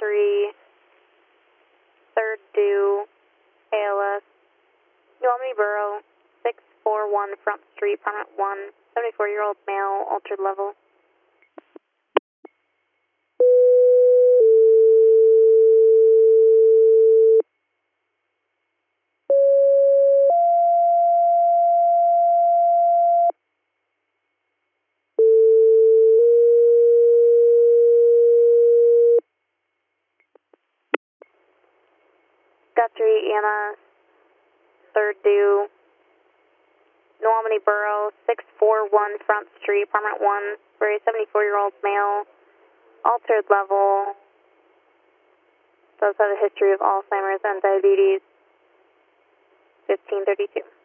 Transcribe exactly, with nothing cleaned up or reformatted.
three, third due, A L S, New Albany Borough, six four one Front Street, apartment one, seventy-four-year-old male, altered level. Guthrie, E M S, third due, New Albany Borough, six four one Front Street, apartment one, for a seventy-four-year-old male, altered level, does have a history of Alzheimer's and diabetes, fifteen thirty-two.